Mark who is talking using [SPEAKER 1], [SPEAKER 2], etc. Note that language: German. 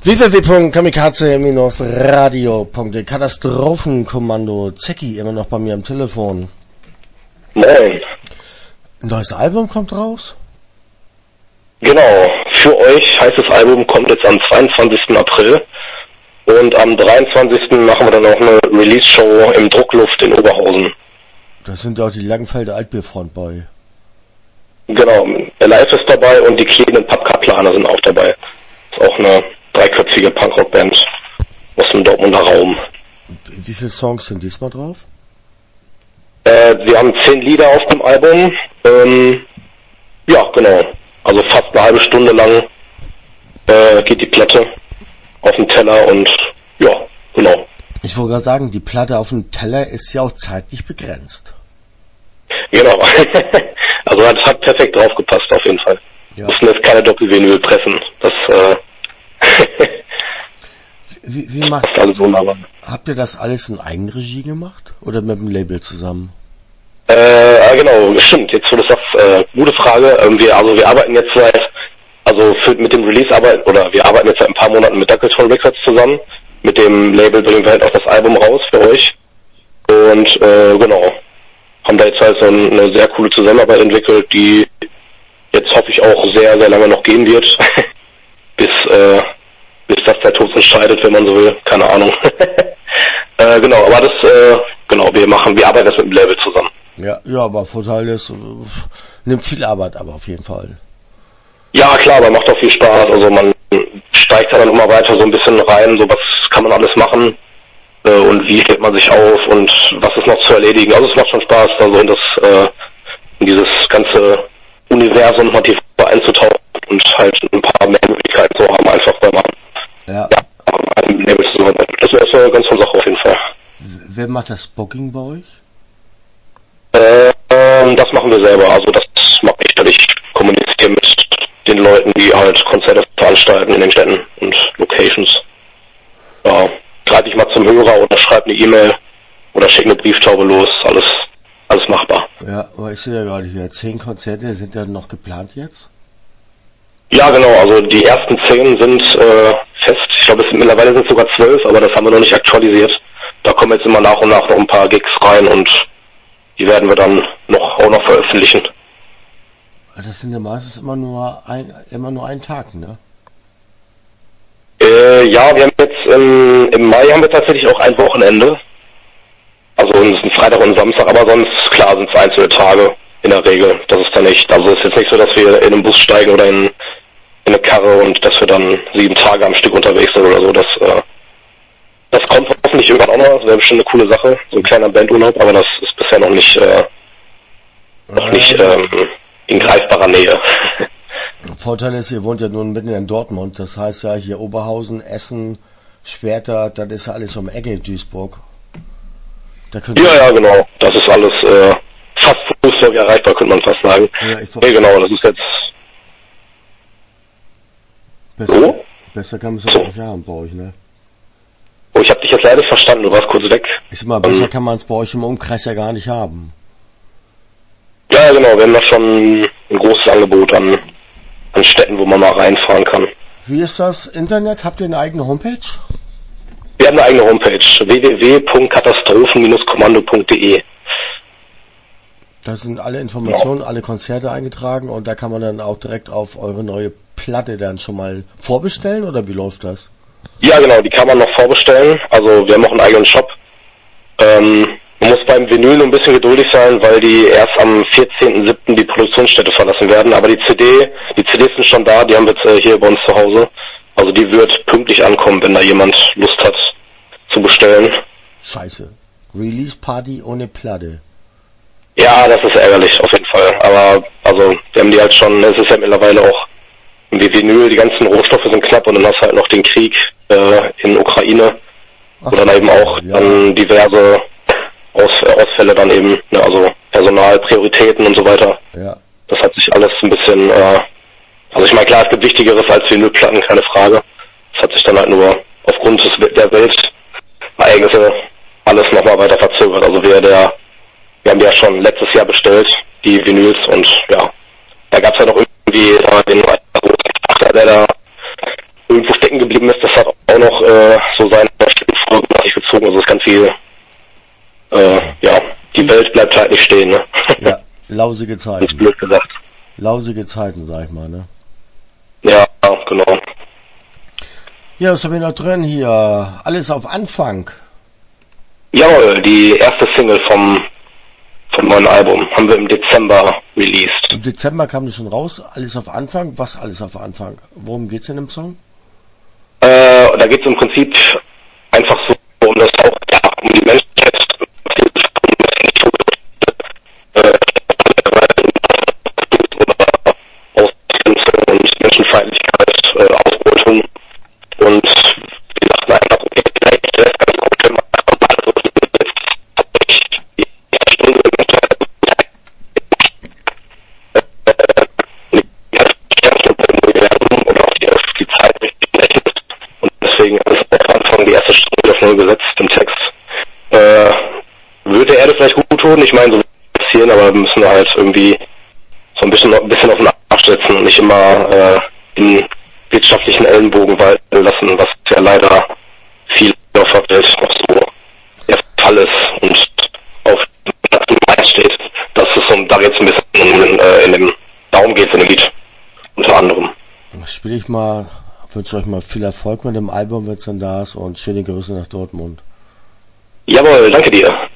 [SPEAKER 1] www.kamikaze-radio.de Katastrophenkommando. Zecki immer noch bei mir am Telefon.
[SPEAKER 2] Moin.
[SPEAKER 1] Ein neues Album kommt raus?
[SPEAKER 2] Genau, für euch heißt das Album, kommt jetzt am 22. April und am 23. machen wir dann auch eine Release-Show im Druckluft in Oberhausen.
[SPEAKER 1] Das sind auch die Langenfelder Altbierfront bei.
[SPEAKER 2] Genau, Live ist dabei und die kleinen Pappkaplaner sind auch dabei. Ist auch eine dreiköpfige Punkrock-Band aus dem Dortmunder Raum.
[SPEAKER 1] Wie viele Songs sind diesmal drauf?
[SPEAKER 2] Wir haben 10 Lieder auf dem Album. Ja, genau. Also fast eine halbe Stunde lang geht die Platte auf den Teller und ja, genau.
[SPEAKER 1] Ich wollte gerade sagen, die Platte auf dem Teller ist ja auch zeitlich begrenzt.
[SPEAKER 2] Genau. Also hat perfekt draufgepasst auf jeden Fall.
[SPEAKER 1] Ja.
[SPEAKER 2] Mussten jetzt keine Doppel-Vinyl pressen. Das
[SPEAKER 1] wie macht
[SPEAKER 2] alles wunderbar.
[SPEAKER 1] Habt ihr das alles in Eigenregie gemacht oder mit dem Label zusammen?
[SPEAKER 2] Genau, stimmt. Jetzt wo du das sagst, gute Frage. Wir arbeiten jetzt mit dem wir arbeiten jetzt seit ein paar Monaten mit Duckleton Records zusammen. Mit dem Label bringen wir halt auch das Album raus für euch. Und genau, haben da jetzt halt so eine sehr coole Zusammenarbeit entwickelt, die jetzt hoffe ich auch sehr, sehr lange noch gehen wird. bis das der Tod entscheidet, wenn man so will. Keine Ahnung. Genau, aber wir arbeiten jetzt mit dem Label zusammen.
[SPEAKER 1] Ja, aber Vorteil ist, nimmt viel Arbeit ab auf jeden Fall.
[SPEAKER 2] Ja, klar, aber macht auch viel Spaß. Also man steigt dann immer weiter so ein bisschen rein, so was kann man alles machen und wie stellt man sich auf und was ist noch zu erledigen. Also es macht schon Spaß, also in dieses ganze Universum mal tiefer einzutauchen und halt ein paar mehr Möglichkeiten zu haben, einfach weil man das ist eine ganz tolle Sache auf jeden Fall.
[SPEAKER 1] Wer macht das Booking bei euch?
[SPEAKER 2] Das machen wir selber, also das mache ich, dass ich kommuniziere mit den Leuten, die halt Konzerte veranstalten in den Städten und Locations. Ja, greife ich mal zum Hörer oder schreibe eine E-Mail oder schicke eine Brieftaube los, alles machbar.
[SPEAKER 1] Ja, aber ich sehe ja gerade hier, 10 Konzerte sind ja noch geplant jetzt?
[SPEAKER 2] Ja, genau, also die ersten 10 sind fest. Ich glaube, mittlerweile sind es sogar 12, aber das haben wir noch nicht aktualisiert. Da kommen jetzt immer nach und nach noch ein paar Gigs rein und die werden wir dann auch noch veröffentlichen.
[SPEAKER 1] Das sind ja meistens immer nur ein Tag, ne?
[SPEAKER 2] Ja, wir haben jetzt im Mai haben wir tatsächlich auch ein Wochenende. Also es ist ein Freitag und ein Samstag, aber sonst, klar, sind es einzelne Tage in der Regel. Das ist dann nicht, also es ist jetzt nicht so, dass wir in einen Bus steigen oder in eine Karre und dass wir dann 7 Tage am Stück unterwegs sind oder so. Das kommt hoffentlich irgendwann auch noch. Das wäre bestimmt eine coole Sache, so ein kleiner Bandurlaub, aber das ist bisher noch nicht in greifbarer Nähe.
[SPEAKER 1] Vorteil ist, ihr wohnt ja nun mitten in Dortmund, das heißt ja hier Oberhausen, Essen, Schwerter, das ist ja alles um die Ecke, Duisburg.
[SPEAKER 2] Ja, genau. Das ist alles fast fußläufig erreichbar, könnte man fast sagen. Ja, genau, das ist jetzt...
[SPEAKER 1] Besser kann man es auch nicht haben bei euch, ne?
[SPEAKER 2] Oh, ich habe dich jetzt leider nicht verstanden, du warst kurz weg.
[SPEAKER 1] Ich sag mal, besser kann man es bei euch im Umkreis ja gar nicht haben.
[SPEAKER 2] Ja, genau, wir haben da schon ein großes Angebot an Städten, wo man mal reinfahren kann.
[SPEAKER 1] Wie ist das Internet? Habt ihr eine eigene Homepage?
[SPEAKER 2] Wir haben eine eigene Homepage, www.katastrophen-kommando.de.
[SPEAKER 1] Da sind alle Informationen, alle Konzerte eingetragen und da kann man dann auch direkt auf eure neue Platte dann schon mal vorbestellen oder wie läuft das?
[SPEAKER 2] Ja, genau, die kann man noch vorbestellen. Also wir haben auch einen eigenen Shop. Man muss beim Vinyl nur ein bisschen geduldig sein, weil die erst am 14.07. die Produktionsstätte verlassen werden. Aber die CDs sind schon da, die haben wir jetzt hier bei uns zu Hause. Also die wird pünktlich ankommen, wenn da jemand Lust hat zu bestellen.
[SPEAKER 1] Scheiße. Release Party ohne Platte.
[SPEAKER 2] Ja, das ist ärgerlich, auf jeden Fall. Aber, also, wir haben die halt schon, es ist ja mittlerweile auch wie Vinyl, die ganzen Rohstoffe sind knapp und dann hast du halt noch den Krieg in Ukraine, wo dann eben auch dann diverse Ausfälle dann eben, ne, also Personalprioritäten und so weiter. Ja. Das hat sich alles ein bisschen, also ich meine, klar, es gibt Wichtigeres als Vinylplatten, keine Frage. Es hat sich dann halt nur aufgrund der Weltereignisse alles nochmal weiter verzögert. Also wir haben ja schon letztes Jahr bestellt, die Vinyls, und ja, da gab es ja noch irgendwie den Achter, der da irgendwo stecken stecken geblieben ist, das hat auch noch so seine Folgen nach sich gezogen. Also es ist ganz viel, ja, die Welt bleibt halt nicht stehen, ne?
[SPEAKER 1] Ja, lausige Zeiten.
[SPEAKER 2] Ganz blöd gesagt.
[SPEAKER 1] Lausige Zeiten, sag ich mal, ne?
[SPEAKER 2] Ja, genau.
[SPEAKER 1] Ja, was haben wir noch drin hier? Alles auf Anfang.
[SPEAKER 2] Jawohl, die erste Single vom neuen Album haben wir im Dezember released.
[SPEAKER 1] Im Dezember kam das schon raus. Alles auf Anfang? Was alles auf Anfang? Worum geht's in dem Song?
[SPEAKER 2] Da geht es im Prinzip einfach so um das auch, ja, um die Menschheit, und Menschenfeindlichkeit, Ausbeutung und wir dachten einfach, okay, vielleicht wäre es ganz gut, wenn man die Zeit nicht berechnet und deswegen ist am Anfang die erste Stunde auf Null gesetzt im Text. Würde der Erde vielleicht gut tun? Ich meine, so wird es passieren, aber wir müssen halt irgendwie so ein bisschen auf den Arsch setzen und nicht immer den wirtschaftlichen Ellenbogen walten lassen, was ja leider viel auf der Welt noch so der Fall ist und auf dem Preis steht. Dass es da jetzt ein bisschen in dem Darum geht in dem Lied unter anderem.
[SPEAKER 1] Spiele ich mal, wünsche euch mal viel Erfolg mit dem Album, wenn es dann da ist, und schöne Grüße nach Dortmund.
[SPEAKER 2] Jawohl, danke dir.